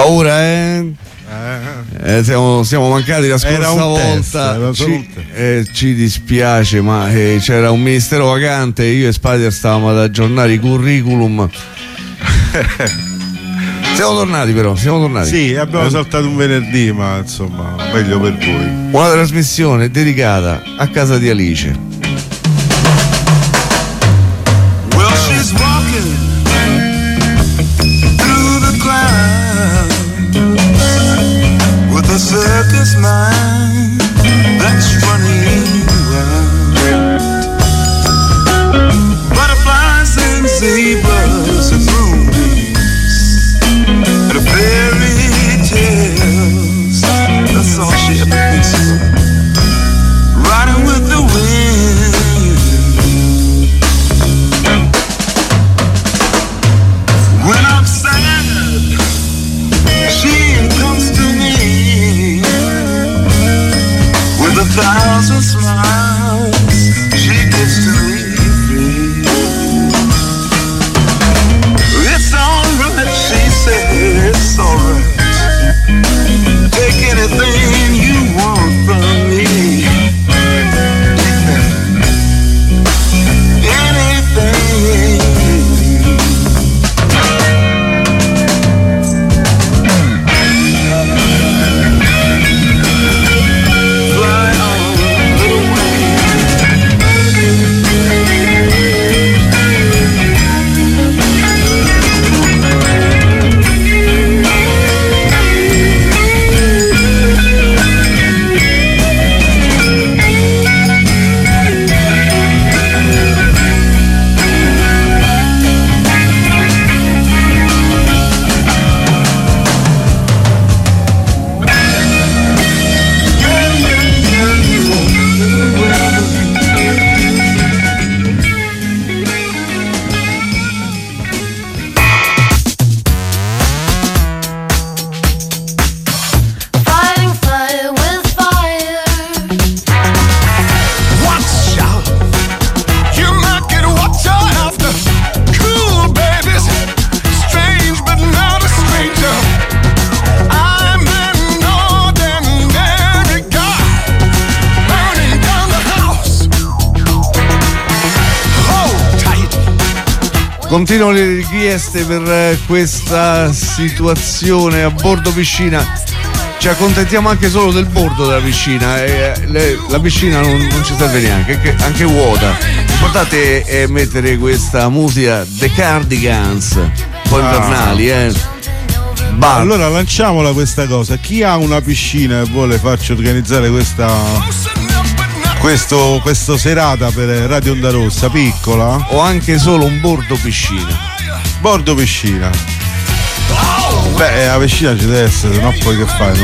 Paura, siamo mancati la scorsa volta. Ci dispiace, ma c'era un ministero vacante. Io e Spider stavamo ad aggiornare i curriculum. Siamo tornati. Sì, abbiamo saltato un venerdì, ma insomma, meglio per voi. Una trasmissione dedicata a casa di Alice. Well, she's walking through the clouds with a circus mind that's running around. Butterflies and zebras and moonbeams and fairy tales. That's all she ever thinks of. Riding with the wind. When I'm sad, she comes to me with 1,000 smiles. She gives to me free. It's alright, she said, it's alright. Take anything you want from me. Take that. Anything. Fly on, little Continuano le richieste per questa situazione a bordo piscina. Ci accontentiamo anche solo del bordo della piscina. La piscina non ci serve neanche, anche vuota. L'importante è mettere questa musica The Cardigans, un po' invernali, Allora lanciamola questa cosa. Chi ha una piscina e vuole farci organizzare questa serata per Radio Onda Rossa, piccola, o anche solo un bordo piscina. Bordo piscina. Beh, la piscina ci deve essere, no? Poi che fai?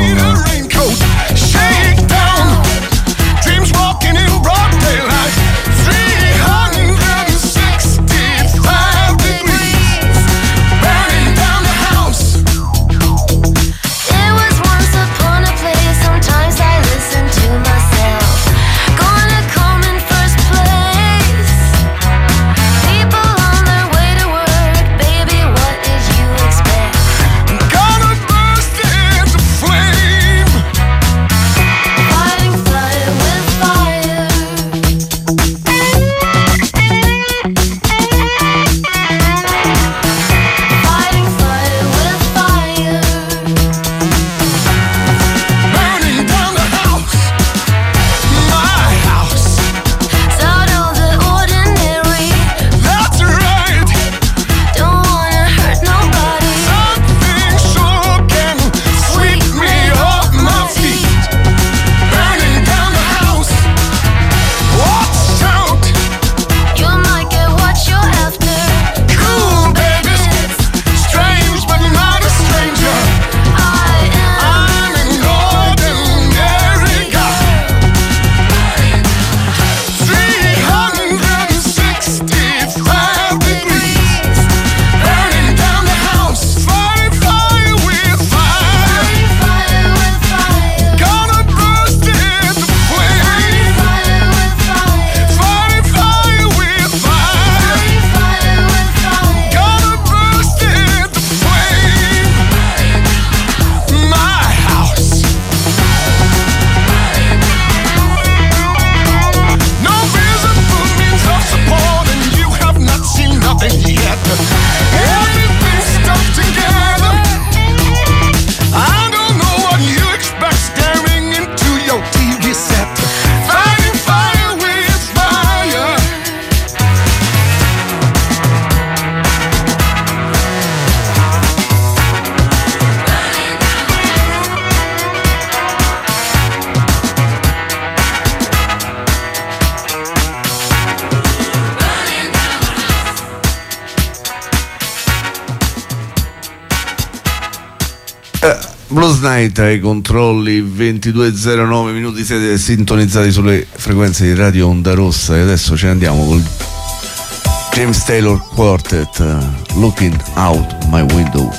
Blues Night ai controlli, 22:09 minuti, siete sintonizzati sulle frequenze di Radio Onda Rossa e adesso ce ne andiamo col James Taylor Quartet, Looking Out My Window.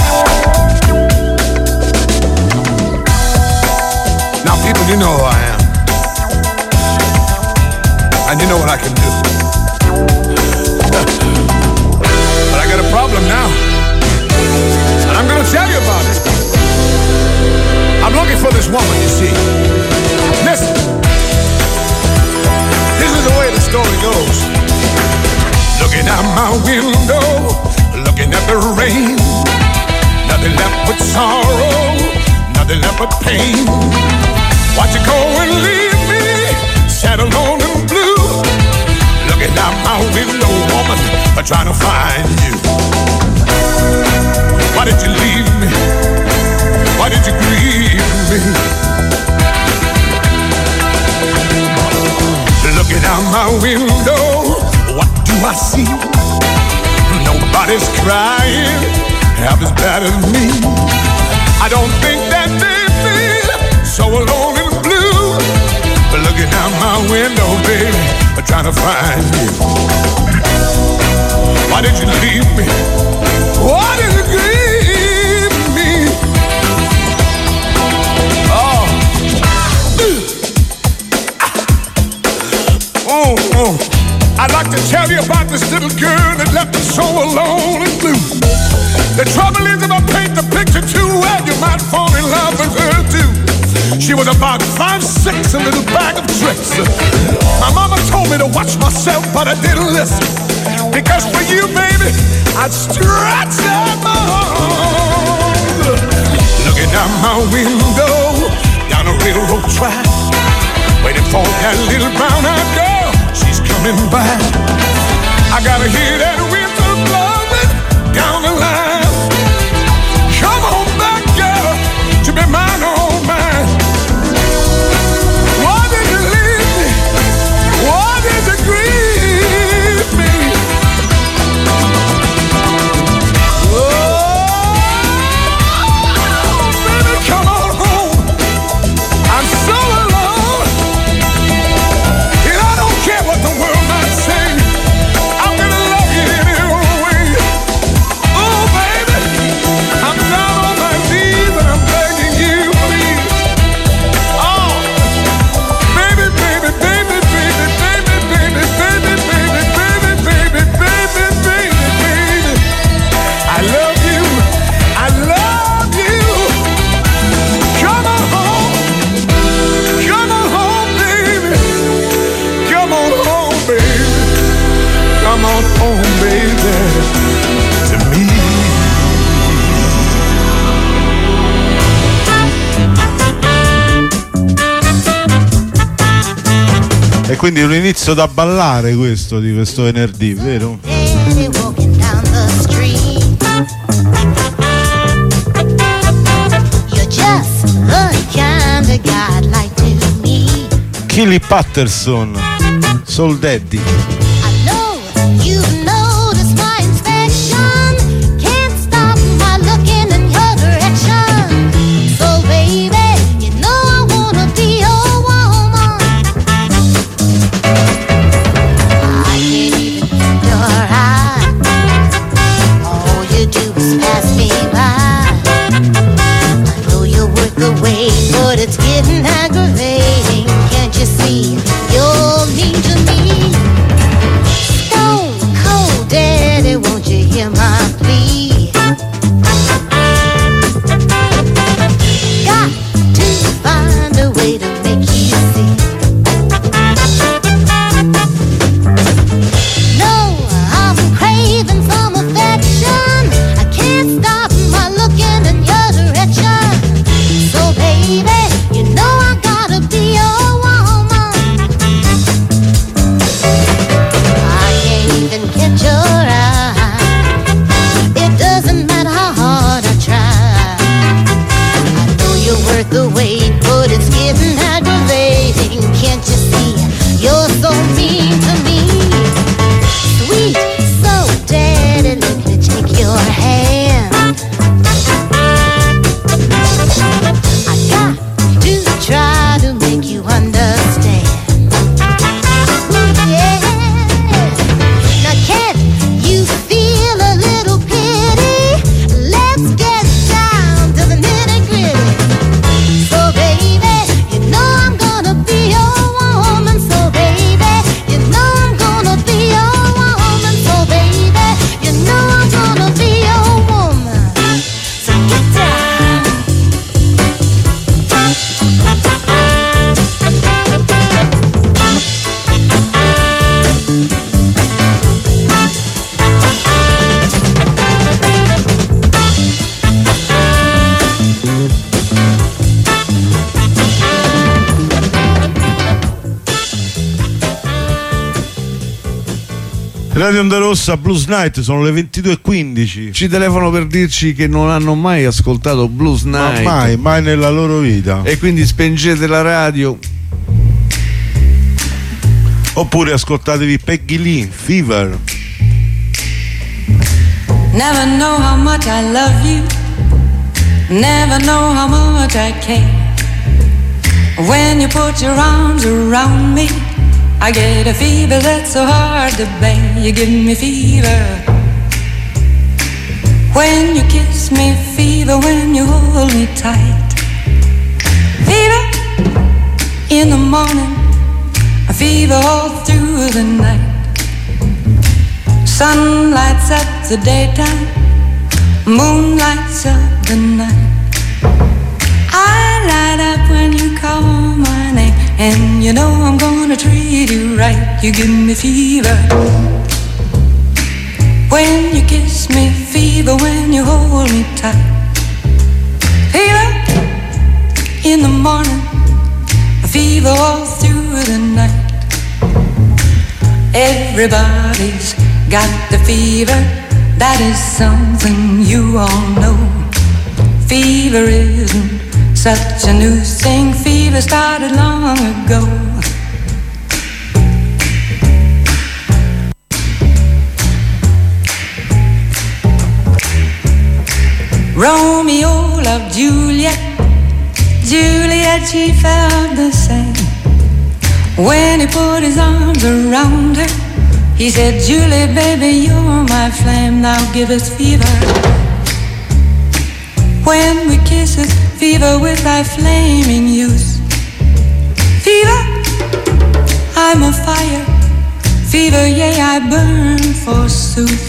Now people, you know who I am, and you know what I can do. But I got a problem now, and I'm gonna tell you about it. I'm looking for this woman, you see. Listen, this is the way the story goes. Looking out my window, looking at the rain. Nothing left but sorrow, nothing left but pain. Watch it go and leave me, sad alone and blue. Looking out my window, woman, I'm trying to find you. Why did you leave me? Why did you grieve me? Looking out my window, what do I see? Nobody's crying half as bad as me. I don't think that they feel so alone and blue. But looking out my window, baby, I'm trying to find you. Why did you leave me? Why did you grieve me? Oh. Oh. I'd like to tell you about this little girl that left me so alone and blue. The trouble is if I paint the picture too well, you might fall in love with her too. She was about 5'6", a little bag of tricks. My mama told me to watch myself, but I didn't listen. Because for you, baby, I'd stretch out my arms. Looking out my window, down a railroad track, waiting for that little brown-eyed girl. She's coming back. I gotta hear that whistle blowing down the line. Come on back, girl, to be mine, oh mine. Why did you leave me? Why did you grieve me? Oh, baby, come on home. I'm so alone, and I don't care what the world might say. I'm gonna love you anyway. Oh, baby, I'm down on my knees and I'm begging you, please. Oh, baby, baby, baby, baby, baby, baby, baby, baby, baby, baby, baby, baby, baby. I love you. I love you. Come on home. Come on home, baby. Come on home, baby. Come on home, baby, to me. E quindi un inizio da ballare questo di questo venerdì, vero? Daddy walking down the street. You're just the kind of guy I'd like to meet. Kelly Patterson, Soul Daddy. I know you've noticed my inspection. Can't stop my looking in your direction. So baby, you know I wanna be your woman. I can't even keep your eye. All you do is pass me by. I know you're worth the wait, but it's getting aggravating. Can't you see you're mean to me? Radio Onda Rossa, Blues Night, sono le 22:15. Ci telefonano per dirci che non hanno mai ascoltato Blues Night. Ma mai nella loro vita. E quindi spengete la radio. Oppure ascoltatevi Peggy Lee, Fever. Never know how much I love you. Never know how much I care. When you put your arms around me, I get a fever that's so hard to bear. You give me fever when you kiss me, fever when you hold me tight. Fever in the morning, a fever all through the night. Sun lights up the daytime, moon lights up the night. I light up when you call my name, and you know I'm gonna treat you right. You give me fever when you kiss me, fever when you hold me tight. Fever in the morning, a fever all through the night. Everybody's got the fever, that is something you all know. Fever isn't such a new thing, fever started long ago. Romeo loved Juliet, Juliet, she felt the same. When he put his arms around her, he said, Juliet, baby, you're my flame, now give us fever. When we kiss it, fever with thy flaming youth. Fever, I'm a fire. Fever, yea, I burn forsooth.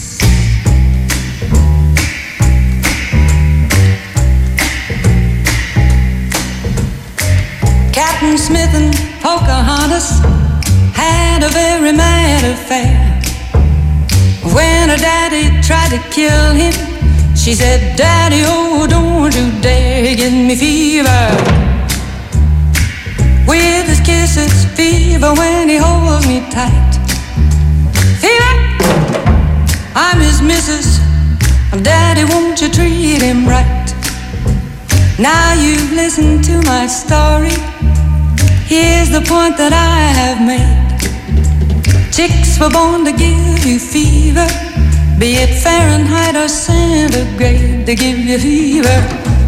Captain Smith and Pocahontas had a very mad affair. When her daddy tried to kill him, she said, Daddy, oh, don't you dare give me fever. With his kisses, fever when he holds me tight. Fever, I'm his missus. Daddy, won't you treat him right? Now you've listened to my story. Here's the point that I have made. Chicks were born to give you fever, be it Fahrenheit or centigrade, they give you fever.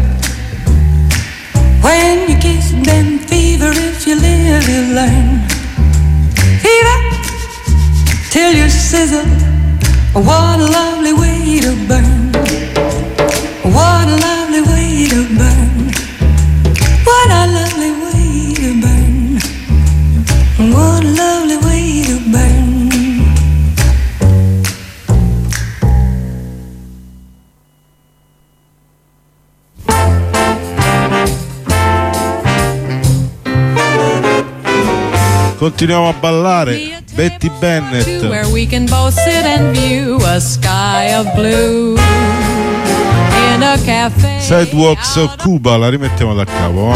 When you kiss them, fever, if you live, you learn. Fever, till you sizzle, what a lovely way to burn. What a lovely way to burn. What a lovely way to burn. What a lovely way to burn. Continuiamo a ballare Betty Bennett. Where we can both sit and view a sky of blue in a cafe. Sidewalks of Cuba, la rimettiamo da capo,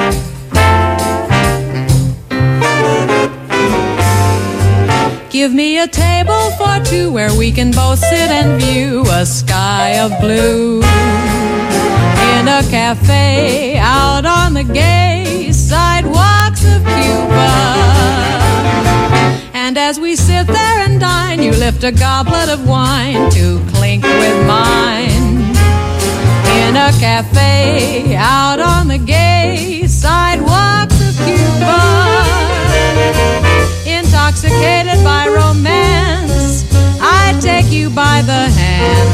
Give me a table for two where we can both sit and view a sky of blue in a cafe out on the gay sidewalks of Cuba. And as we sit there and dine, you lift a goblet of wine to clink with mine in a cafe out on the gay sidewalks of Cuba. Intoxicated by romance, I take you by the hand.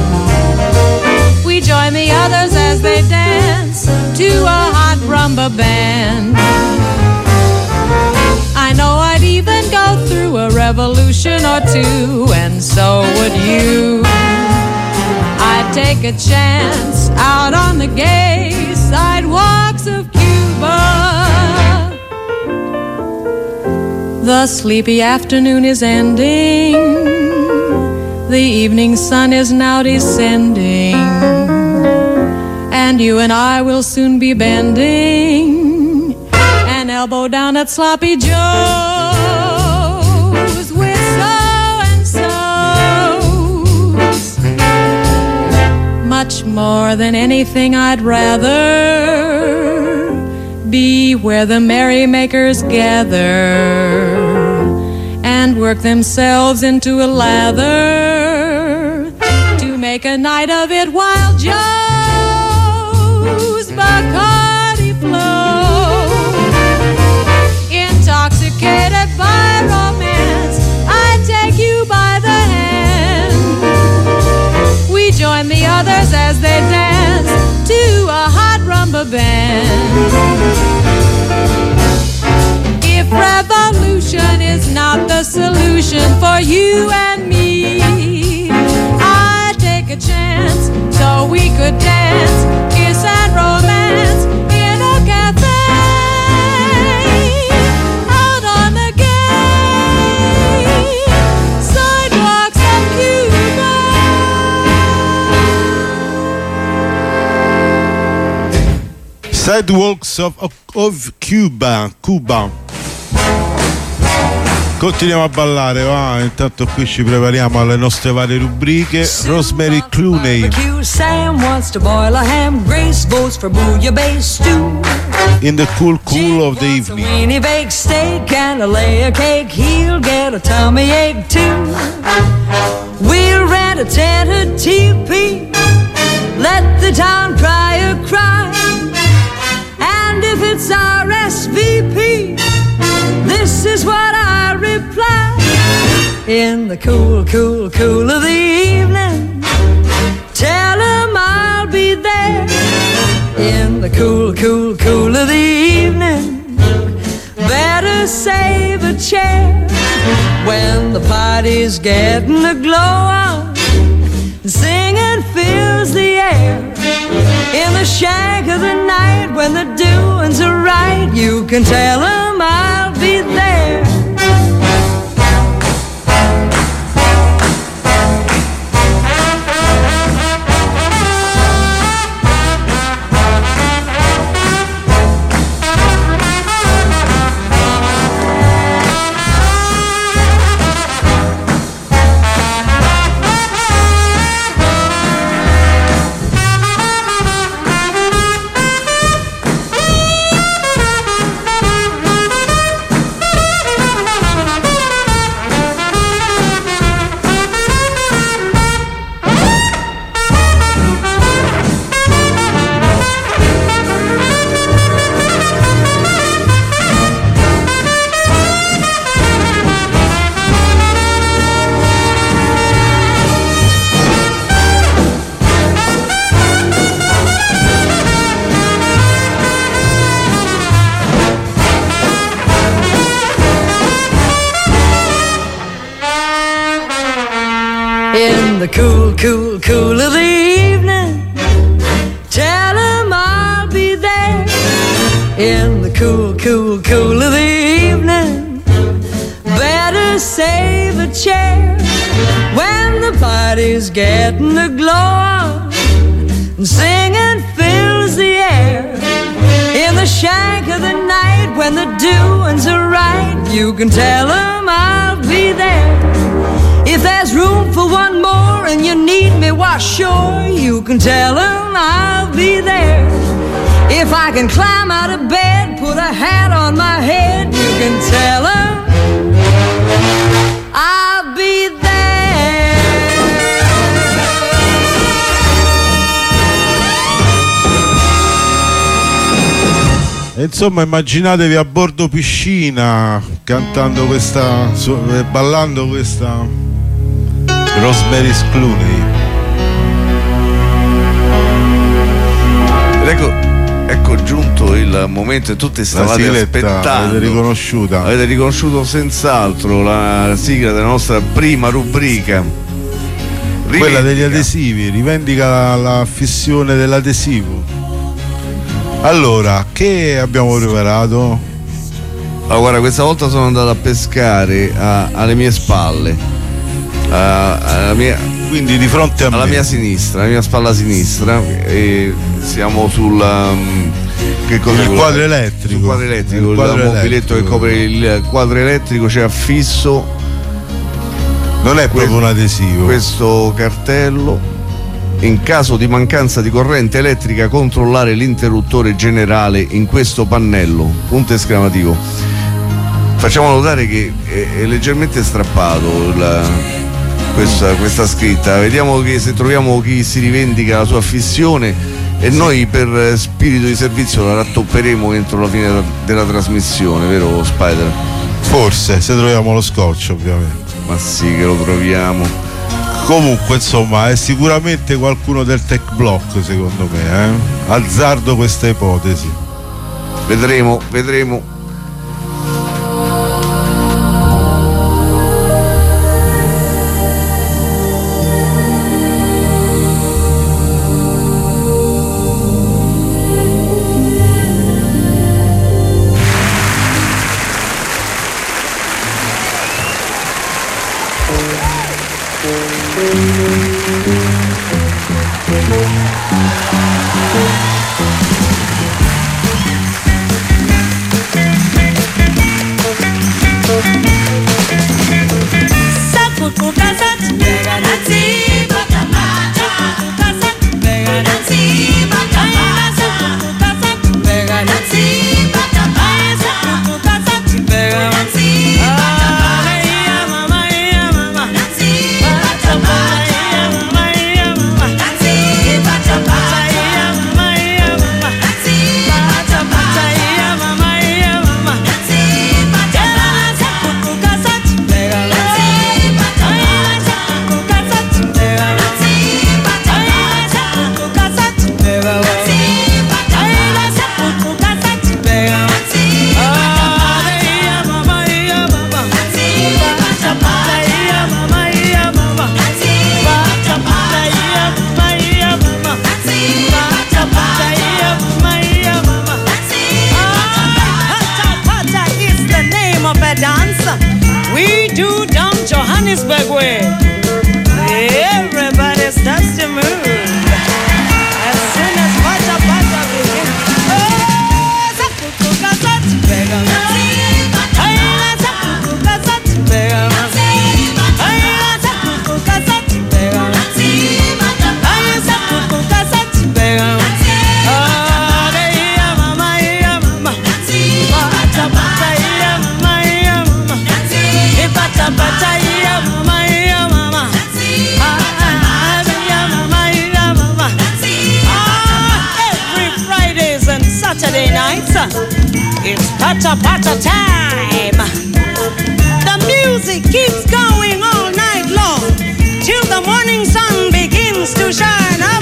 We join the others as they dance to a hot rumba band. I know I'd even go through a revolution or two, and so would you. I'd take a chance out on the gay sidewalks of Cuba. The sleepy afternoon is ending. The evening sun is now descending. And you and I will soon be bending an elbow down at Sloppy Joe's with so and more than anything I'd rather be where the merrymakers gather and work themselves into a lather to make a night of it while Joe's Bacardi flow. Intoxicated by romance, I take you by the hand. We join the others as they dance to a hot rumba band. If revolution is not the solution for you and me, I'd take a chance so we could dance, kiss and romance in a cafe out on the gay sidewalks of Cuba. Sidewalks of Cuba. Continuiamo a ballare, va. Intanto qui ci prepariamo alle nostre varie rubriche. Rosemary Clooney. Sam wants to boil a ham. Grace votes for bouillabaisse stew. In the cool of the evening. A weenie baked steak and a layer cake. He'll get a tummy ache too. We'll rent a tented teepee. Let the town crier cry. And if it's RSVP, this is what I reply. In the cool of the evening, tell him I'll be there. In the cool of the evening, better save a chair. When the party's getting a glow on, singing fills the air. In the shack of the night, when the doings are right, you can tell him I'll be there. In the cool of the evening, tell him I'll be there. In the cool of the evening, better save a chair. When the party's getting a glow on, and singing fills the air. In the shack of the night, when the doings are right, you can tell him I'll be there. If there's room for one more and you need me, why sure, you can tell him I'll be there. If I can climb out of bed, put a hat on my head, you can tell him I'll be there. Insomma, immaginatevi a bordo piscina cantando questa, ballando questa Rosemary Clooney. Ecco giunto il momento e tutti stavate aspettando. Avete riconosciuta? Avete riconosciuto senz'altro la sigla della nostra prima rubrica. Quella degli adesivi, rivendica la fissione dell'adesivo. Allora, che abbiamo preparato? Allora, guarda, questa volta sono andato a pescare alle mie spalle, quindi di fronte a alla me. mia sinistra, alla mia spalla sinistra, e siamo sul che cosa il quadro elettrico. Sul quadro elettrico, il mobiletto che copre il quadro elettrico, c'è affisso. Non è proprio un adesivo. Questo cartello In caso di mancanza di corrente elettrica, controllare l'interruttore generale in questo pannello. Punto esclamativo. Facciamo notare che è leggermente strappato questa scritta. Vediamo che se troviamo chi si rivendica la sua affissione, e noi per spirito di servizio la rattopperemo entro la fine della trasmissione, vero Spider? Forse, se troviamo lo scotch, ovviamente. Ma sì che lo troviamo. Comunque, insomma, è sicuramente qualcuno del tech block, secondo me, azzardo questa ipotesi. Vedremo. Pata time. The music keeps going all night long till the morning sun begins to shine up.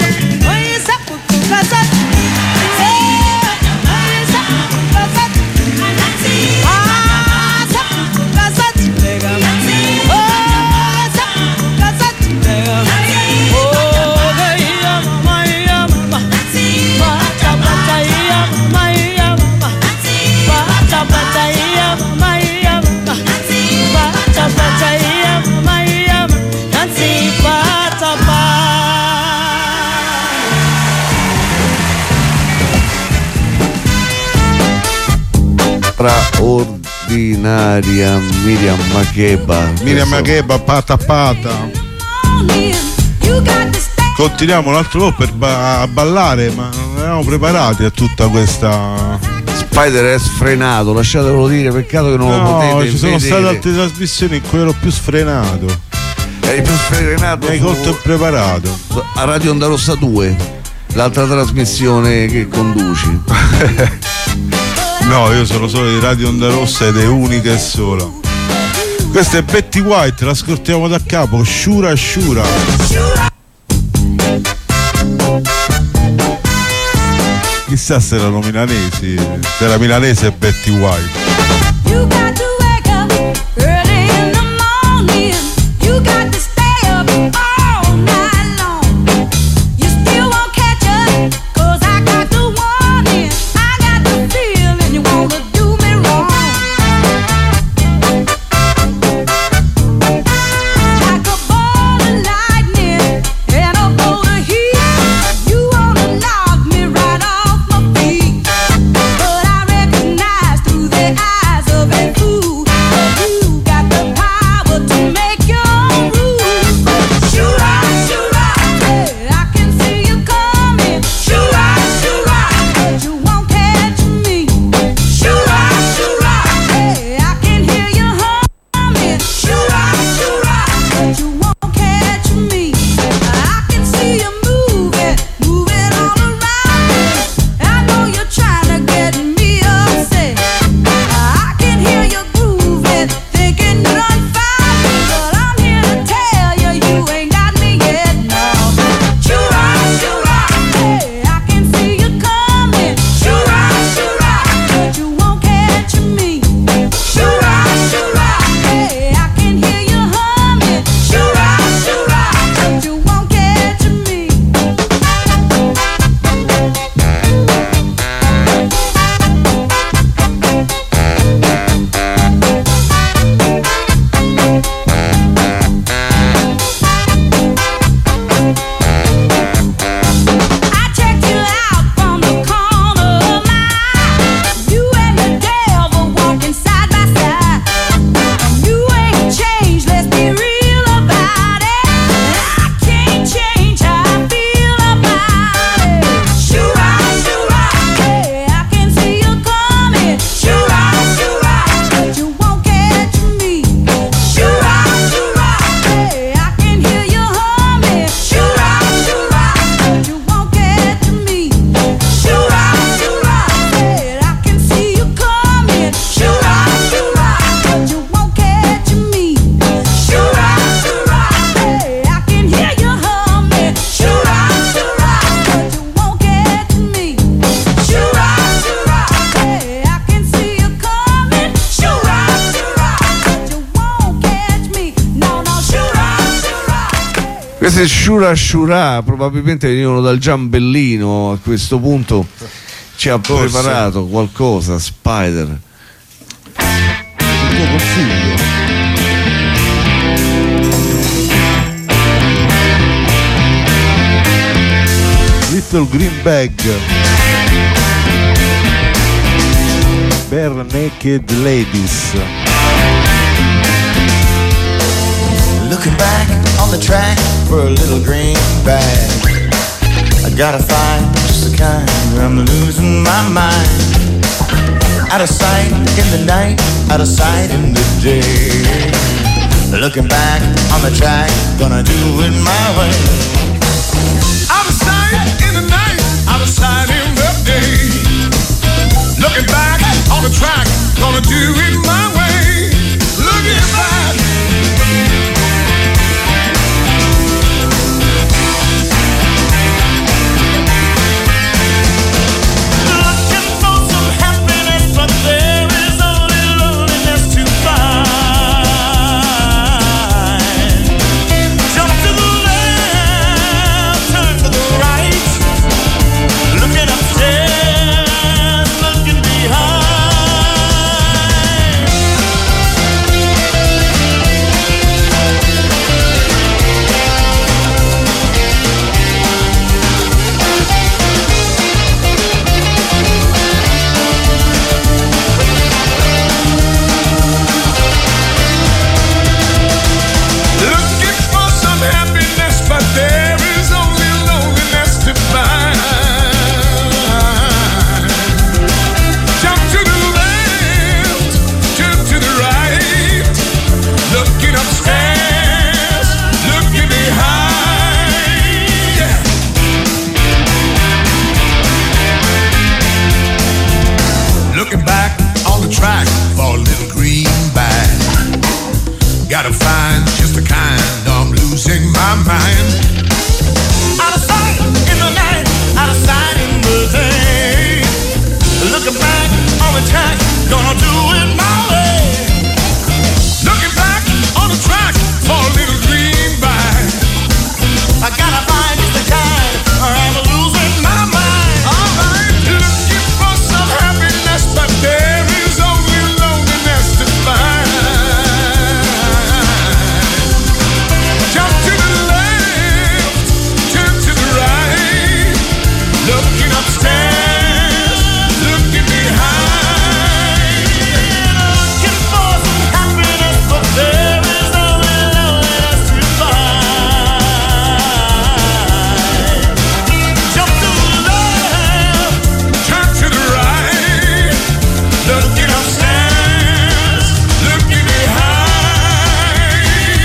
Straordinaria Miriam Makeba. Pata. Continuiamo un altro po' a ballare, ma non eravamo preparati a tutta questa. Spider è sfrenato, lasciatelo dire, peccato che non lo potete ci sono vedere. state altre trasmissioni in cui ero più sfrenato. Eri più sfrenato. Hai colto impreparato. A Radio Onda Rossa 2, l'altra trasmissione che conduci. No, io sono solo di Radio Onda Rossa ed è unica e sola. Questa è Betty White, l'ascoltiamo da capo, Shura Shura. Chissà se erano milanesi, se era milanese Betty White. Ooh. Queste Shura Shura probabilmente venivano dal Giambellino. A questo punto ci ha preparato qualcosa Spider. Il tuo consiglio? Little Green Bag, Bare Naked Ladies. Looking back on the track for a little green bag, I gotta find just the kind where I'm losing my mind. Out of sight in the night, out of sight in the day. Looking back on the track, gonna do it my way. Out of sight in the night, out of sight in the day. Looking back on the track, gonna do it my way. Looking back. Looking for some happiness, but there is only loneliness to find. Jump to the left, turn to the right. Looking upstairs, looking behind. Looking for some happiness, but there is only loneliness to find. Jump to the left, turn to the right. Looking upstairs, looking behind. Looking back on the track for a little green bag. Gotta find just the kind, I'm losing my mind. Out of sight in the night, out of sight in the day. Looking back on the track, gonna do it my way. Looking back on the track for a little green bag. I gotta find just the kind, or I'm losing my mind. Alright, looking for some happiness, but there is only loneliness to find. Jump to the left, turn to the right. Looking upstairs, looking behind. Looking for some happiness, but there is only loneliness to find. Jump to the left, Turn to the right. Looking upstairs, looking behind.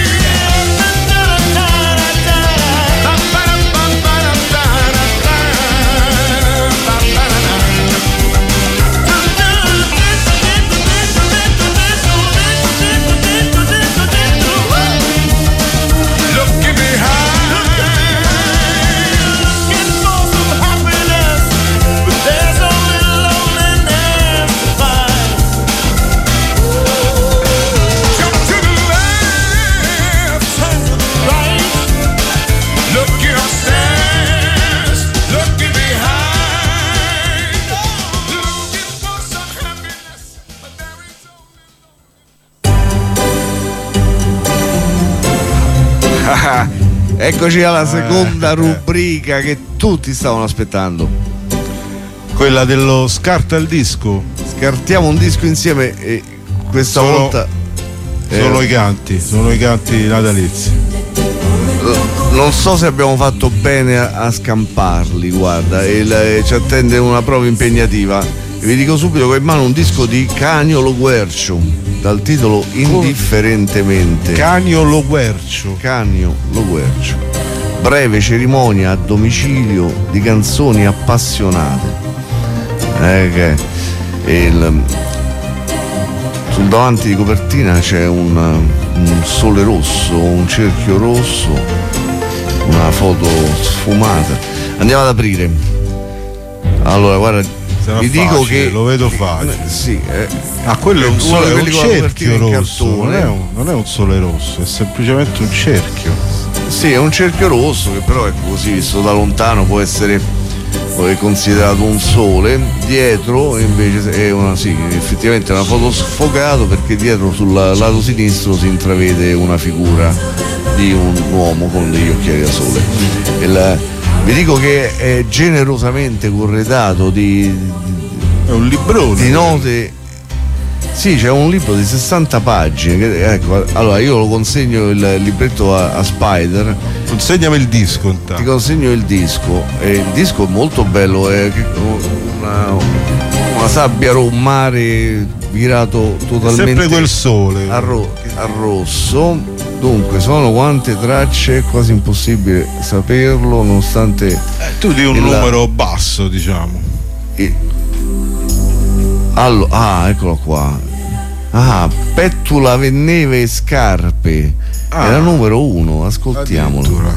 Looking behind. looking for some happiness, but there's only loneliness to find. Jump to the left. Turn to the right. Looking upstairs, looking behind. Looking for some happiness, but there is Eccoci alla seconda rubrica che tutti stavano aspettando. Quella dello scarta il disco. Scartiamo un disco insieme e questa Sono- volta Sono i canti natalizi. non so se abbiamo fatto bene a scamparli, guarda, ci attende una prova impegnativa. E vi dico subito che ho in mano un disco di Canio Lo Guercio dal titolo Indifferentemente. Canio Lo Guercio. Canio Lo Guercio. Breve cerimonia a domicilio di canzoni appassionate. Sul davanti di copertina c'è un sole rosso, un cerchio rosso, una foto sfumata. Andiamo ad aprire. Allora, guarda, Sarà vi dico facile, che lo vedo facile. sì, Quello è un, uno di è un quelli con la cerchio copertina in rosso, cartone. non è un sole rosso, è semplicemente un cerchio. Sì, è un cerchio rosso che però ecco così visto da lontano può essere considerato un sole. Dietro invece è una, sì, effettivamente è una foto sfocato, perché dietro sul lato sinistro si intravede una figura di un uomo con degli occhiali da sole. Vi dico che è generosamente corredato di è un librone di note. Sì, c'è un libro di 60 pagine ecco, allora io lo consegno il libretto a Spider. Consegnami il disco intanto. Ti consegno il disco, e il disco è molto bello, è una sabbia, un mare virato totalmente sempre quel sole a rosso. Dunque sono quante tracce, è quasi impossibile saperlo nonostante tu di un numero basso, diciamo. Eccolo qua. Pettula, Venneve e Scarpe. Era numero 1, ascoltiamolo. Round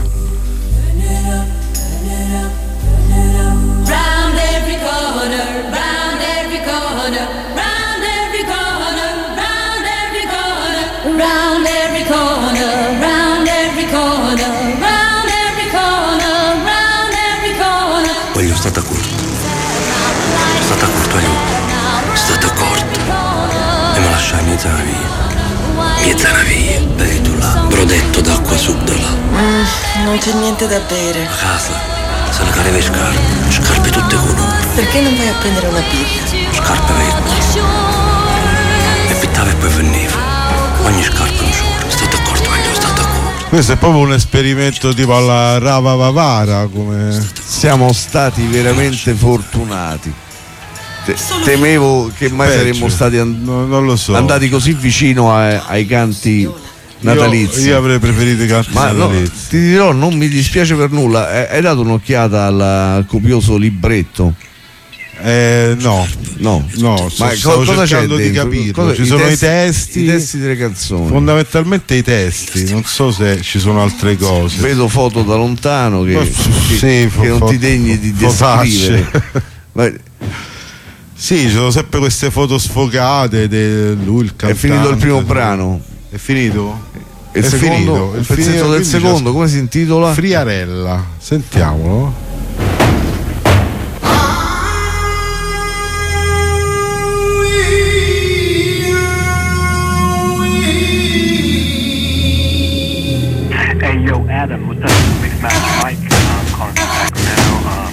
every corner, round every corner, round every corner, round every corner, round every corner, round every corner, round every corner, round every corner. Voglio stata corto. Stata corto aiuto. Stata corto. E me lasciai miezza via, petula, brodetto d'acqua subdola. Non c'è niente da bere. A casa, se ne careva scarpe tutte con oro. Perché non vai a prendere una birra? Scarpe vecchie. E pittava e poi veniva. Ogni scarpa un giorno. Stato accorto, stato accorto. Questo è proprio un esperimento tipo alla Rava Vavara, come siamo stati veramente fortunati. Temevo che mai saremmo stati non lo so, andati così vicino ai canti natalizi. Io avrei preferito i canti natalizi. Ti dirò, non mi dispiace per nulla. Hai dato un'occhiata al copioso libretto? No. Ma cosa c'è dentro? Di capire. Ci sono i testi delle canzoni. Fondamentalmente i testi. Non so se ci sono altre cose. Vedo foto da lontano che non ti degni di descrivere. Sì, ci sono sempre queste foto sfocate di lui, il cantante. È finito il primo brano? È finito? Il secondo? Il pezzetto del secondo, come si intitola? Friarella. Sentiamolo. Hey yo, Adam, what's up? Mix Master Mike, calling from Sacramento.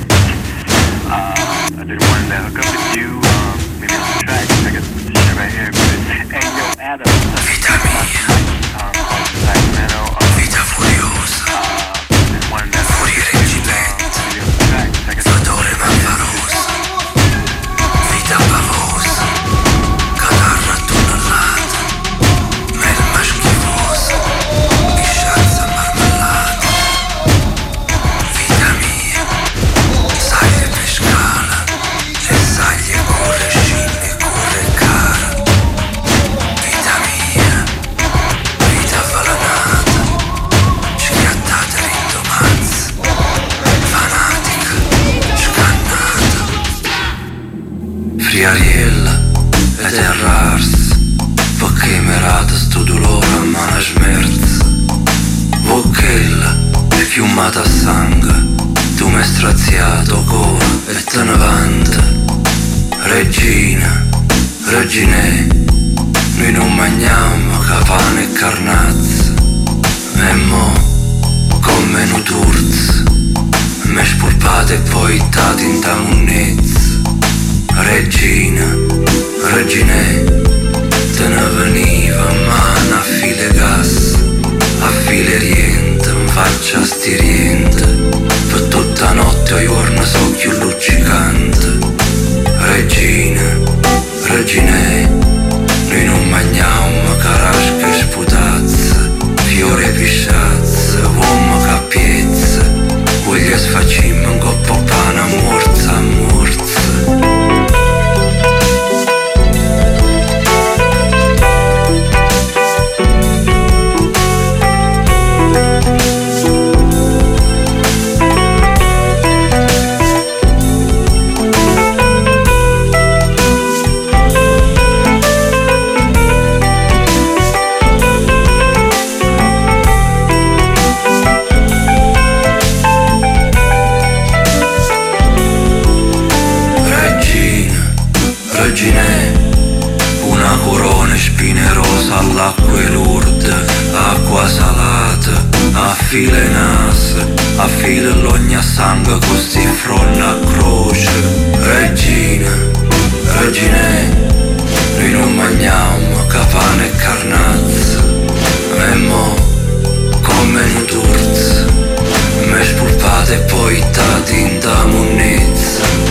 I did one that hook up with you, maybe on the track. I guess this shit right here. But, hey yo, Adam, what's up? Vita mia, calling from Sacramento. vita furiosa, One that furia reggimento, fadore malvarosa, vita pavosa, catarra tunnellata, melma schifosa, bisciazza marmellata. Vita mia, saglie per scala, le saglie corre scimmie, corre cara. Vita mia, vita avvalanata, schiattata rindomazza, fanatica, scannata. Friariella, ed è rars, perché merata sto dolore a mano smerza. Vocchella, è fiummata a sangue, tu m'hai straziato cuore e te ne vanta. Regina, reginè, noi non mangiamo capane e carnazza. E mo, come nu turz, me spulpate e poi tati in ta munnezza. Regina, reginè, te ne veniva mano a file gas, a file riente, in faccia stiriente, per tutta notte o giorno so più luccicante. Regina, reginè, noi non mangiamo carasche e fila in as, a fila l'ogna sangue, costi fronna a croce. Regina, regine, noi non mangiamo capane e carnazza. E mo, come un turz, me spulpate e poi tati in da munnezza.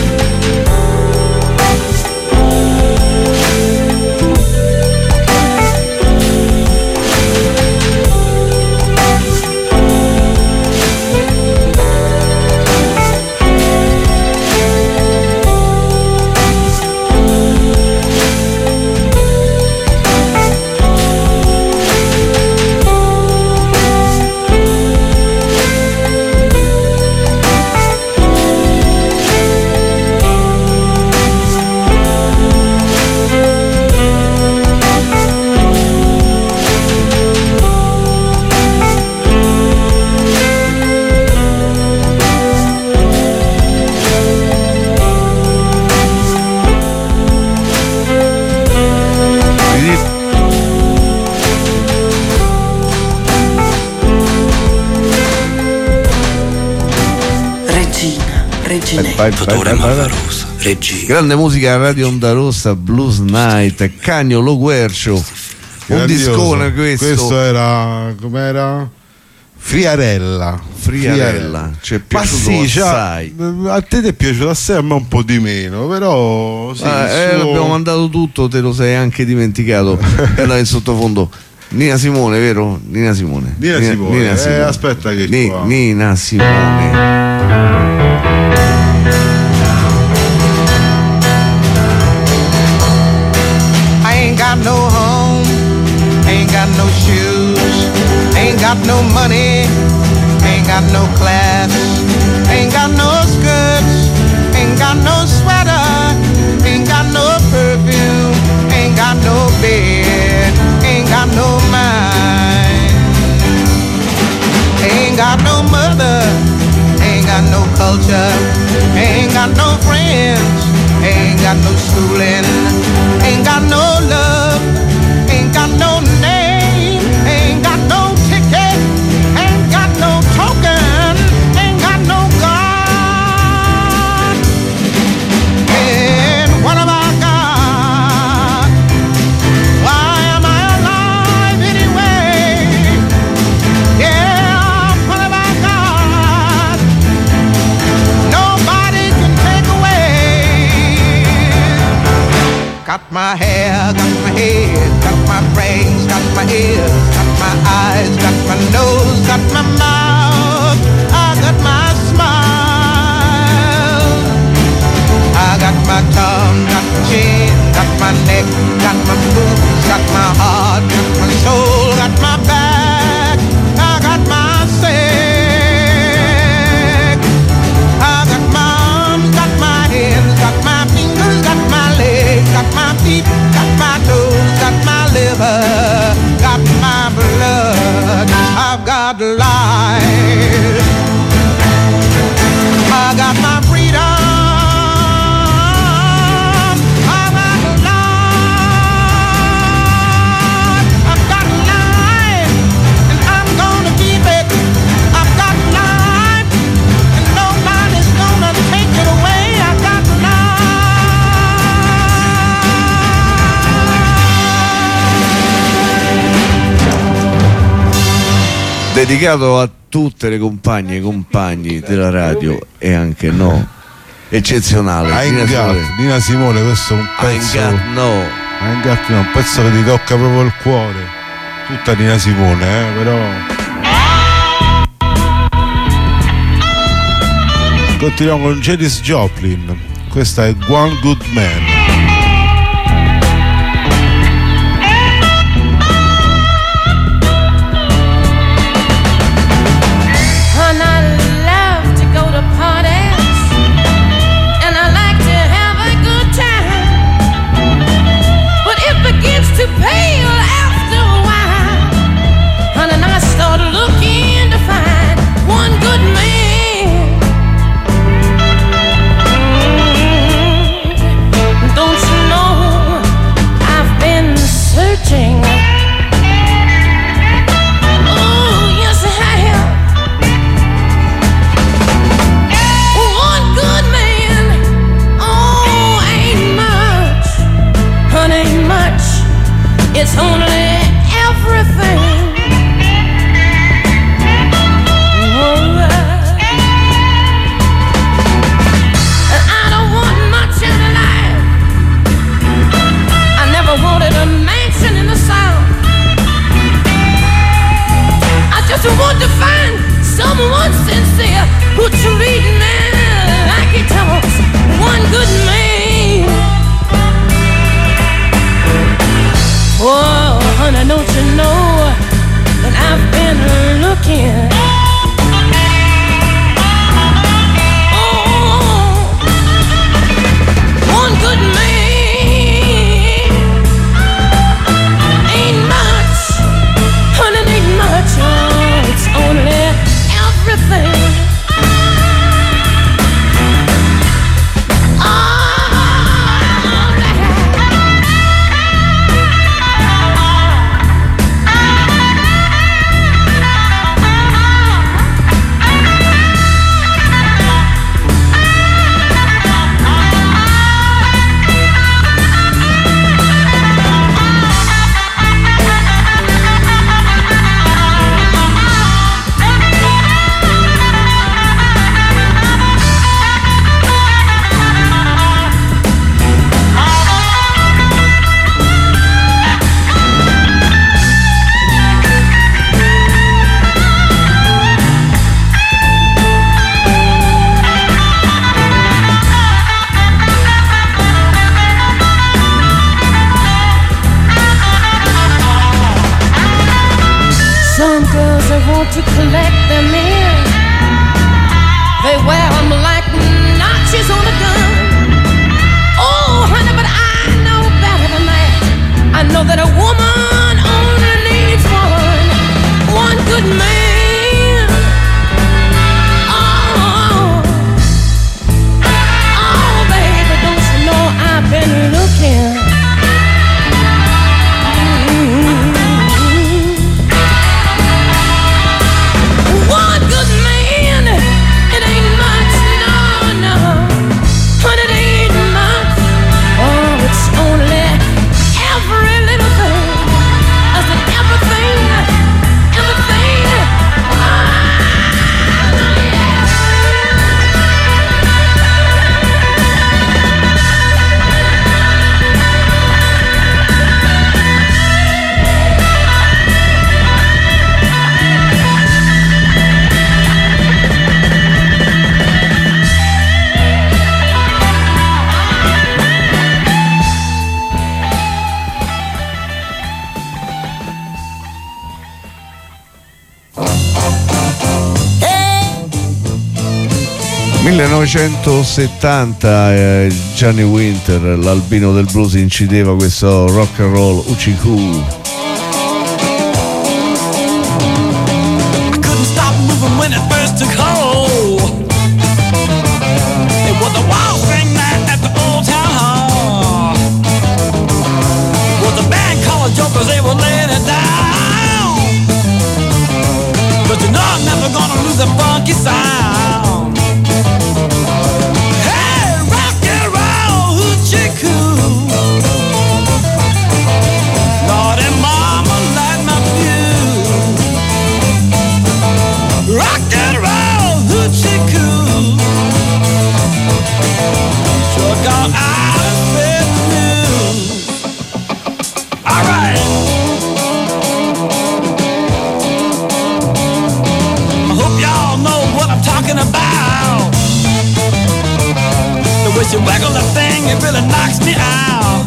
Grande musica, Radio Onda Rossa, Blues Night, Cagno Lo Guercio, un discone questo era, com'era? Friarella. Ci è piaciuto assai. A te ti è piaciuto assai, a me un po' di meno, però sì, l'abbiamo mandato tutto, te lo sei anche dimenticato. Era in sottofondo Nina Simone, vero? Nina Simone. Aspetta che Nina Simone. Ain't got no home, ain't got no shoes, ain't got no money, ain't got no class, ain't got no skirts, ain't got no sweater, ain't got no perfume, ain't got no bed, ain't got no mind, ain't got no mother, ain't got no culture, ain't got no friends, ain't got no schooling, ain't got no love, ain't got no name, ain't got no ticket, ain't got no token, ain't got no God. And what have I got? Why am I alive anyway? Yeah, what have I got? Nobody can take away. Got my hair, got my head, got my brains, got my ears, got my eyes, got my nose, got my mouth, I got my smile, I got my tongue, got my chin, got my neck, got my boobs, got my heart, got my soul, got my back, I got my sex, I got my arms, got my hands, got my fingers, got my legs, got my feet, got my toes, got my liver, got my blood, I've got life, I got my freedom, I've got life, I've got life, and I'm gonna keep it, I've got life, and nobody's gonna take it away, I've got dedicato a tutte le compagne e compagni della radio e anche no, eccezionale. Nina Simone, questo è un pezzo. No, un pezzo che ti tocca proprio il cuore. Tutta Nina Simone, però. Continuiamo con Janis Joplin. Questa è One Good Man. want to collect them in. They wear them like notches on a gun. Oh, honey, but I know better than that. I know that a woman only needs one good man. Oh, baby, don't you know I've been looking. One good man, it ain't much, no. Honey, it ain't much. Oh, it's only every little thing. I said everything. ...1970 Johnny Winter, l'albino del blues, incideva questo rock and roll Uchiku. You waggle that thing, it really knocks me out.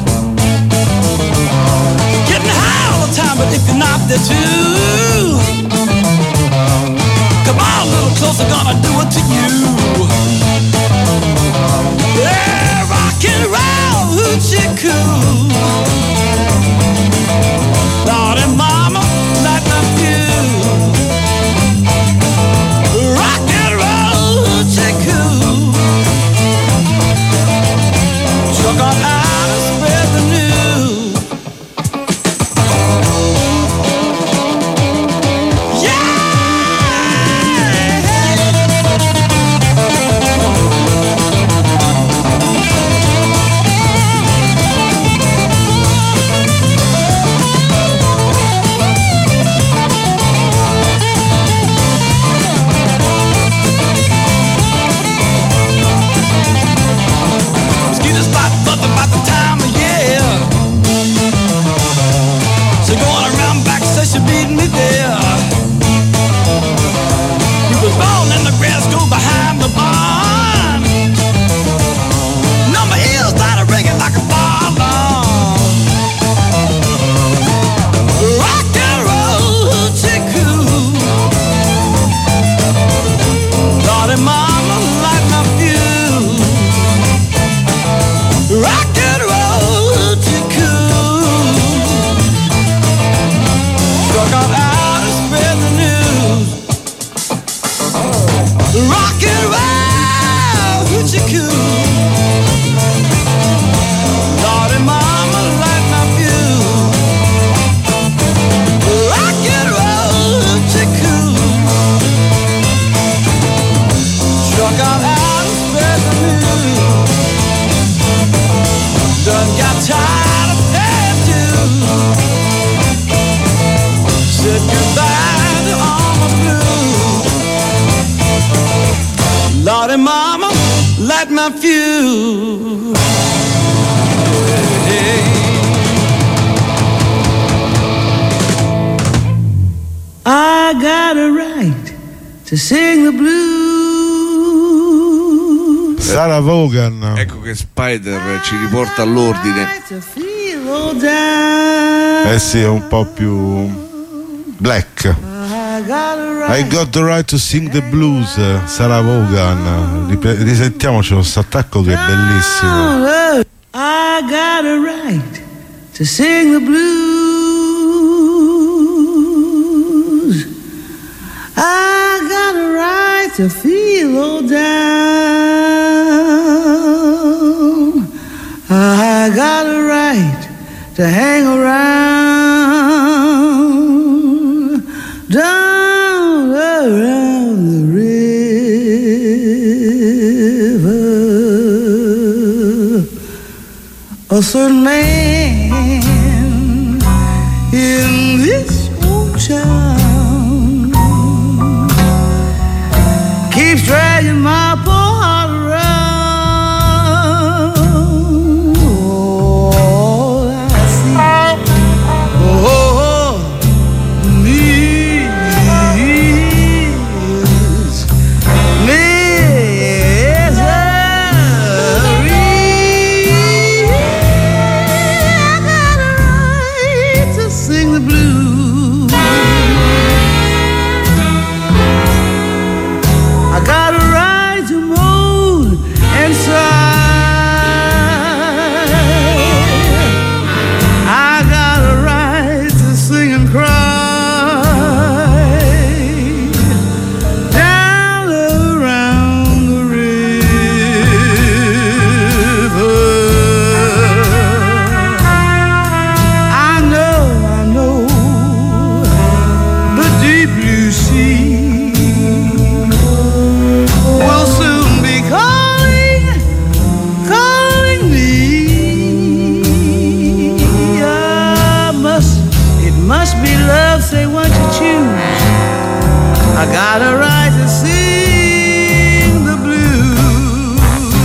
Getting high all the time, but if you're not there too, come on a little closer, gonna do it to you. Yeah, rock and roll, hoochie coo. Lord and mama, light my fuse. Rock and roll, hoochie coo. Truck on out and spread the news. She beat me there. We was born in the grad school behind the barn. Now my ears started ringing like a bar alarm. Rock and roll, hoochie coo. Lord and mama, light my fuse. Rock and roll, hoochie coo. Truck on out and spread the news. Rock and roll, hoochie coo. Lord and mama, light my fuse. Rock and roll, hoochie coo. Truck on out and spread the news. Done got tired of paying dues. Said goodbye to all my blues. Lord and mama, light my fuse. Hey. I got a right to sing the blues. Sarah Vaughan. Ecco che Spider ci riporta all'ordine. Eh sì, è un po' più black. I got the right to sing the blues, Sarah Vaughan. Risentiamocelo questo attacco che è bellissimo. I got a right to sing the blues. I got a right to feel low down. I got a right to hang around down around the river. A certain man in this old town keeps dragging my poor heart around. All I see, oh, me is misery. I got a right to sing the blues. I got a right to moan and sigh. I got a right to sing and cry down around the river. I know the deep blue sea will soon be calling me. It must be love, say what you choose. I got a right to sing the blues.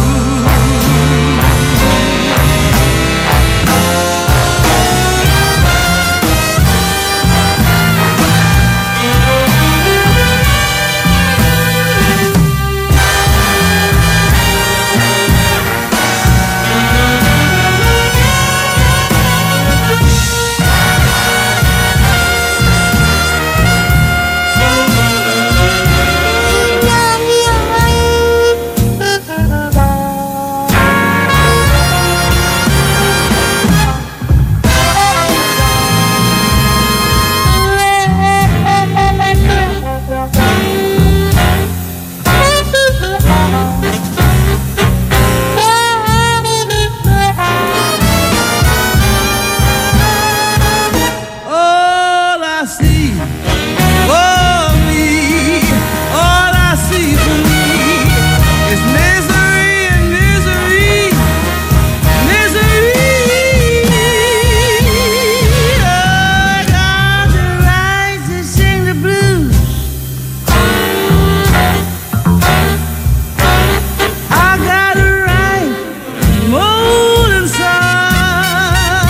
All I see for me, all I see for me is misery and misery, misery. I got the right to sing the blues. I got a right to moan and sigh.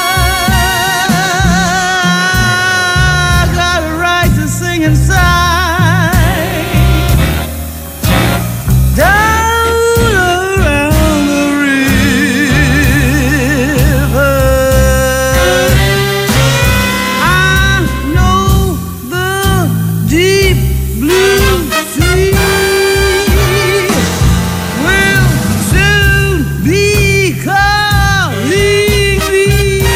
I got a right to sing and sigh down around the river. I know the deep blue sea will soon be calling me.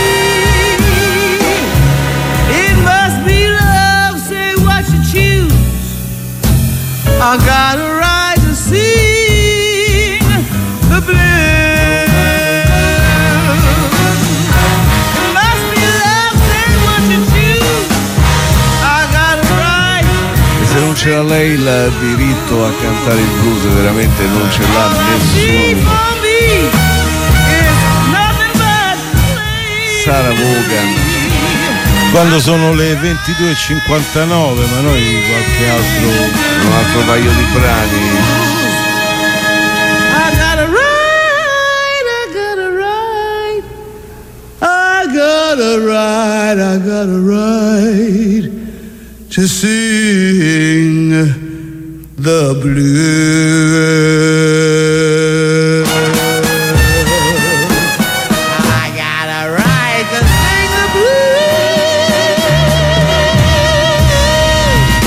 It must be love, say what you choose. I got a right to sing the blues. It must be love, say what you choose. I got a right. E se non c'era lei il diritto a cantare il blues, veramente non ce l'ha nessuno. For me is nothing but Sarah Vaughan. Quando sono le 22:59, ma noi qualche altro, un altro paio di brani. I got a right, I got a right, I got a right, I got a right to sing the blues. I got a right to sing the blues.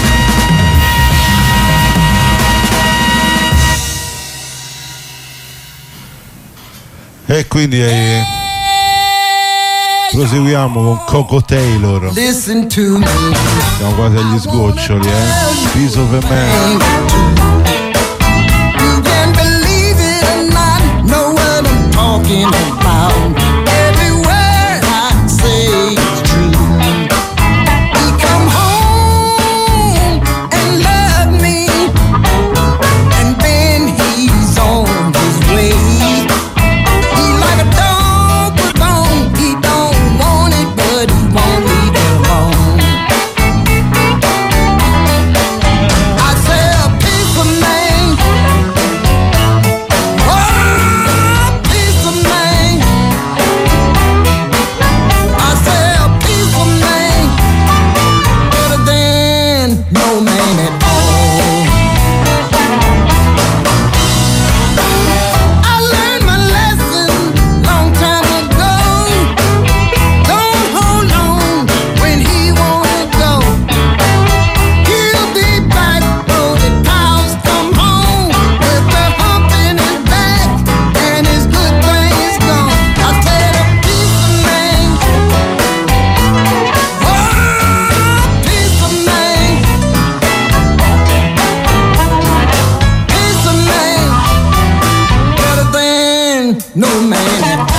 E quindi proseguiamo con Coco Taylor. Listen to me. Siamo quasi agli sgoccioli, Piece of a Man. You can believe it or not, know what I'm talking about. Every word I say is true. He come home and love me, and then he's on his way. He like a dog with bone. He don't want it, but he won't leave it alone. I say a piece of man. Oh, piece of man. I say a piece of man, better than no man at all. I learned my lesson long time ago. Don't hold on when he wanna go. He'll be back when the cows come home with the hump in his back and his good things gone. I said a piece of man. Oh, piece of man. Piece of man, better than no man at all.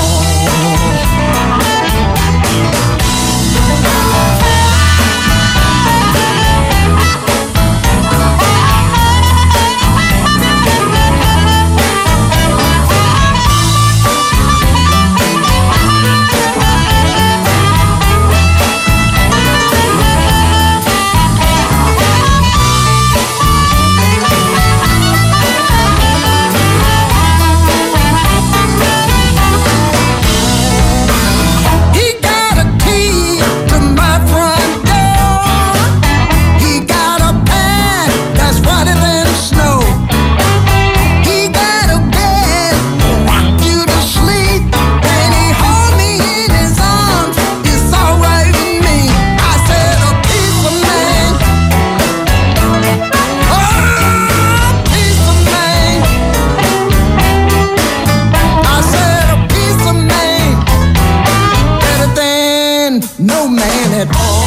He got a key to my front door. He got a pad that's whiter than snow. He got a bed to rock you to sleep, and he hold me in his arms. It's alright with me. I said a piece of man. Oh, piece of man. I said a piece of man, better than no man at all.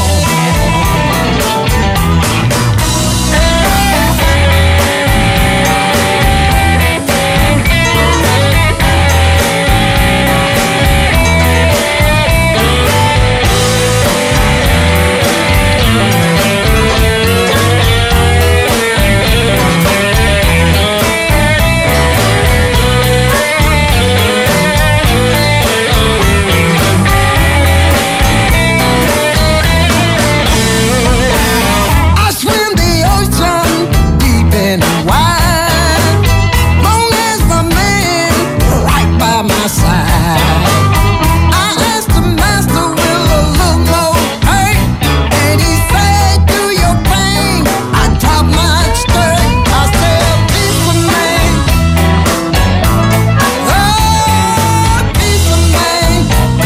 I swim the ocean deep and wide, long as my man right by my side. I asked the master, will a little more hurt? And he said, do your thing. I dropped my skirt. I said, a piece of man. Oh, piece of man.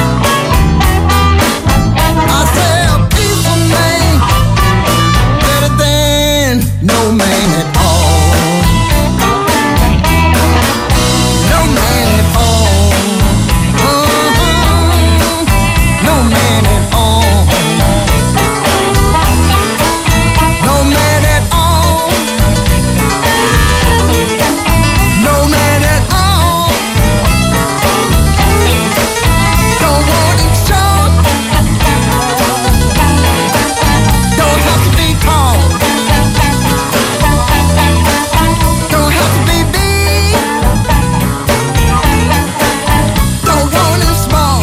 I said, a piece of man, better than no man at all. No man at all. No man at all. No man at all. No man at all. Don't want him short. Don't have to be tall. Don't have to be big. Don't want him small.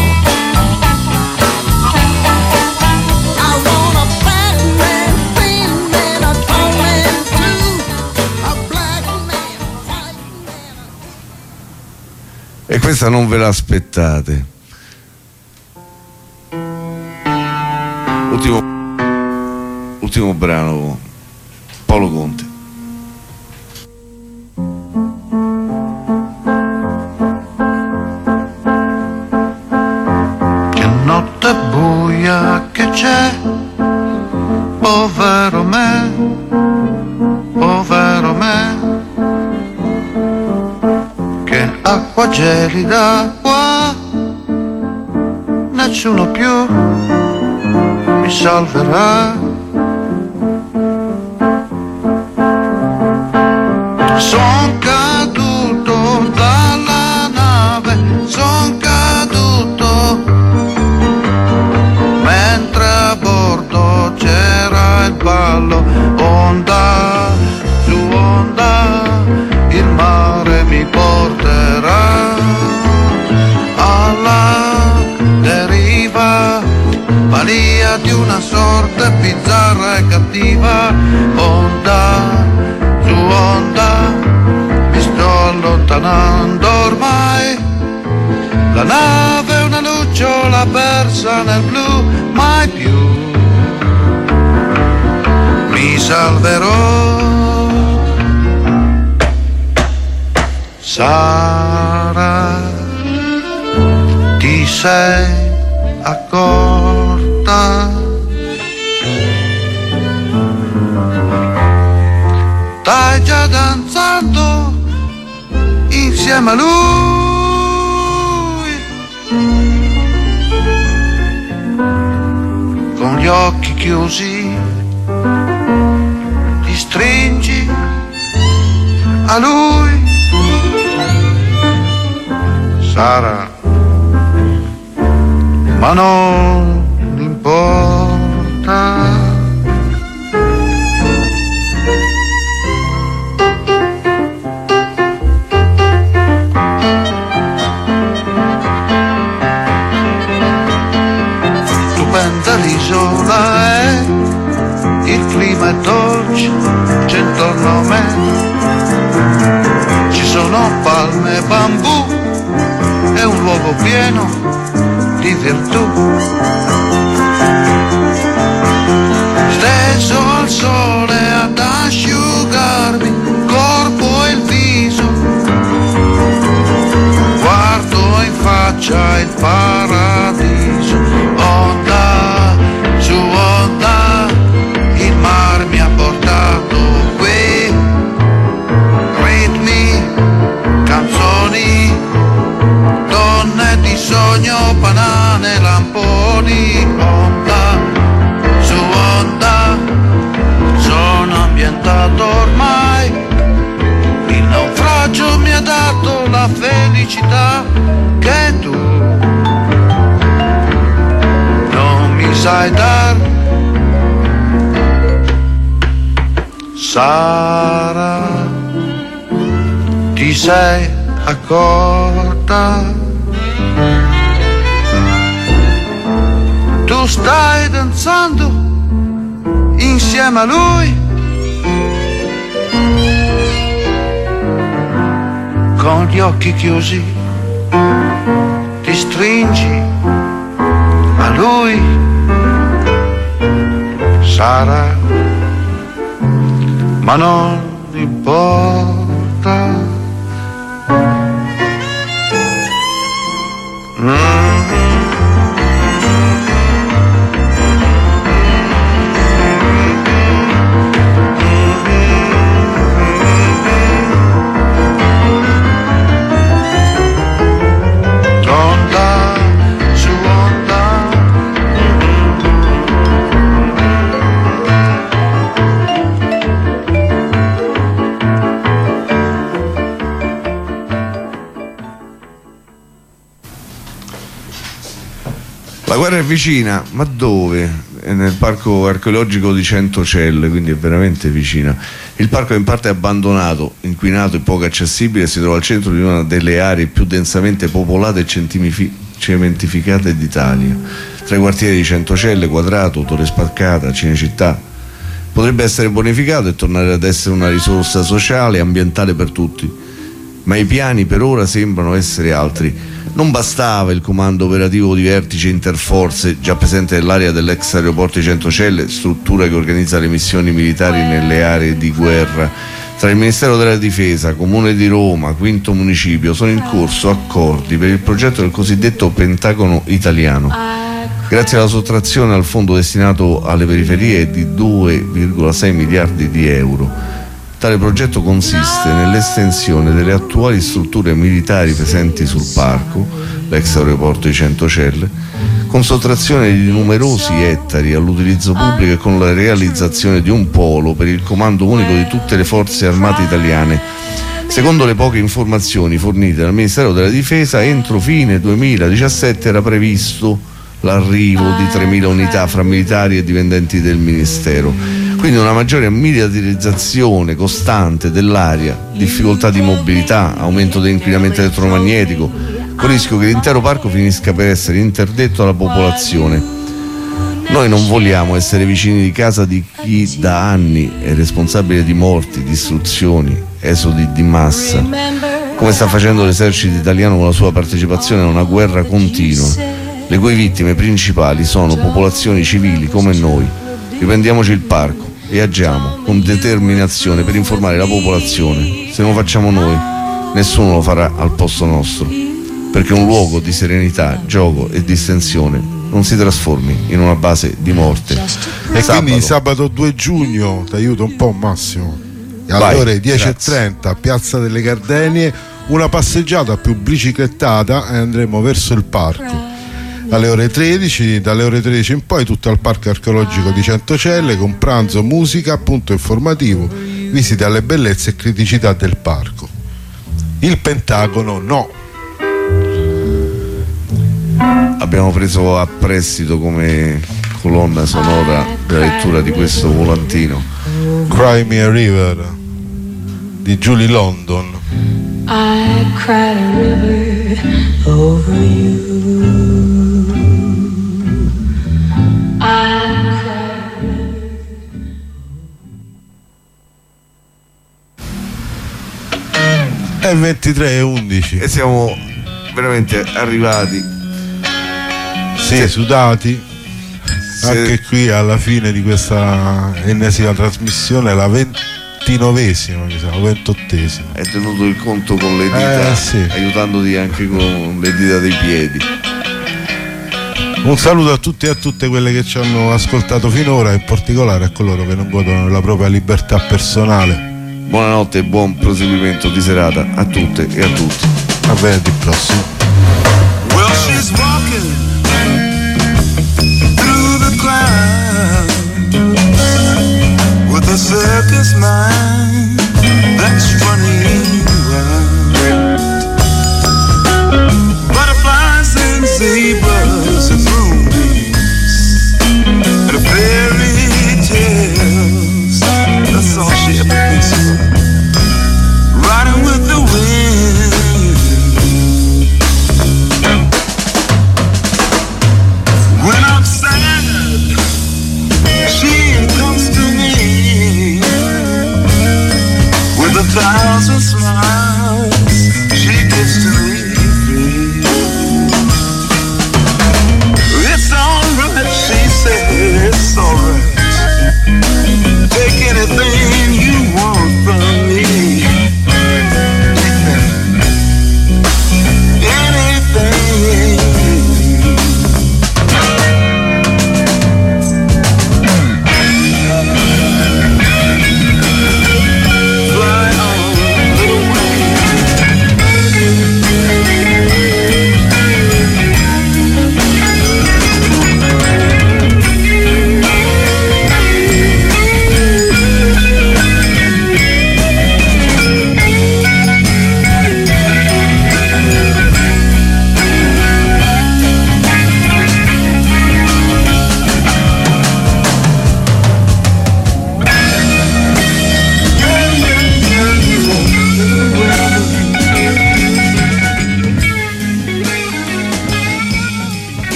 I want a fat man, thin man, a tall man too. A black man, white man. E questa non ve l'aspettate. Ultimo brano, Paolo Conte. Che notte buia che c'è, povero me, povero me. Che acqua gelida qua nessuno più mi salverà. Son caduto dalla nave, son caduto mentre a bordo c'era il ballo. Onda su onda il mare mi porterà alla deriva, balia di una sorte bizzarra e cattiva. Onda su onda mi sto allontanando ormai, la nave è una lucciola persa nel blu, mai più mi salverò. Sara, ti sei accorta? Stai già danzando insieme a lui, con gli occhi chiusi ti stringi a lui. Sara, ma non importa. L'isola è, il clima è dolce, c'è intorno a me, ci sono palme e bambù, è un luogo pieno di virtù. Steso al sole ad asciugarmi il corpo e il viso, guardo in faccia il paradiso. Onda su onda il mar mi ha portato qui, ritmi, canzoni, donne di sogno, banane, lamponi. Onda su onda sono ambientato ormai, il naufragio mi ha dato la felicità che tu sai dar. Sara, ti sei accorta? Tu stai danzando insieme a lui, con gli occhi chiusi ti stringi a lui. Sara, ma non importa. La guerra è vicina, ma dove? È nel parco archeologico di Centocelle, quindi è veramente vicina. Il parco è in parte abbandonato, inquinato e poco accessibile, si trova al centro di una delle aree più densamente popolate e cementificate d'Italia. Tra i quartieri di Centocelle, Quadrato, Torre Spaccata, Cinecittà. Potrebbe essere bonificato e tornare ad essere una risorsa sociale e ambientale per tutti, ma i piani per ora sembrano essere altri. Non bastava il comando operativo di vertice interforze già presente nell'area dell'ex aeroporto di Centocelle, struttura che organizza le missioni militari nelle aree di guerra. Tra il Ministero della Difesa, Comune di Roma, Quinto Municipio sono in corso accordi per il progetto del cosiddetto Pentagono italiano. Grazie alla sottrazione al fondo destinato alle periferie di 2,6 miliardi di euro. Tale progetto consiste nell'estensione delle attuali strutture militari presenti sul parco, l'ex aeroporto di Centocelle, con sottrazione di numerosi ettari all'utilizzo pubblico e con la realizzazione di un polo per il comando unico di tutte le forze armate italiane. Secondo le poche informazioni fornite dal Ministero della Difesa, entro fine 2017 era previsto l'arrivo di 3.000 unità fra militari e dipendenti del Ministero. Quindi una maggiore militarizzazione costante dell'area, difficoltà di mobilità, aumento dell'inquinamento elettromagnetico, con il rischio che l'intero parco finisca per essere interdetto alla popolazione. Noi non vogliamo essere vicini di casa di chi da anni è responsabile di morti, distruzioni, esodi di massa, come sta facendo l'esercito italiano con la sua partecipazione a una guerra continua, le cui vittime principali sono popolazioni civili come noi. Riprendiamoci il parco e agiamo con determinazione per informare la popolazione. Se non lo facciamo noi, nessuno lo farà al posto nostro, perché un luogo di serenità, gioco e distensione non si trasformi in una base di morte. E quindi sabato 2 giugno, ti aiuto un po' Massimo, alle ore 10:30 Piazza delle Gardenie, una passeggiata più biciclettata e andremo verso il parco. Dalle ore 13 in poi tutto al parco archeologico di Centocelle, con pranzo, musica, punto informativo, visite alle bellezze e criticità del parco. Il Pentagono no. Abbiamo preso a prestito come colonna sonora della lettura di questo volantino Cry Me a River di Julie London. I cried a river over you. È 23:11 e siamo veramente arrivati, sudati, anche qui alla fine di questa ennesima trasmissione, la 29esima, mi sa, 28esima. Hai tenuto il conto con le dita, aiutandoti anche con le dita dei piedi. Un saluto a tutti e a tutte quelle che ci hanno ascoltato finora, in particolare a coloro che non godono della propria libertà personale. Buonanotte e buon proseguimento di serata a tutte e a tutti. A venerdì prossimo. Well, she's walking through the crowd with a circus mind that's funny.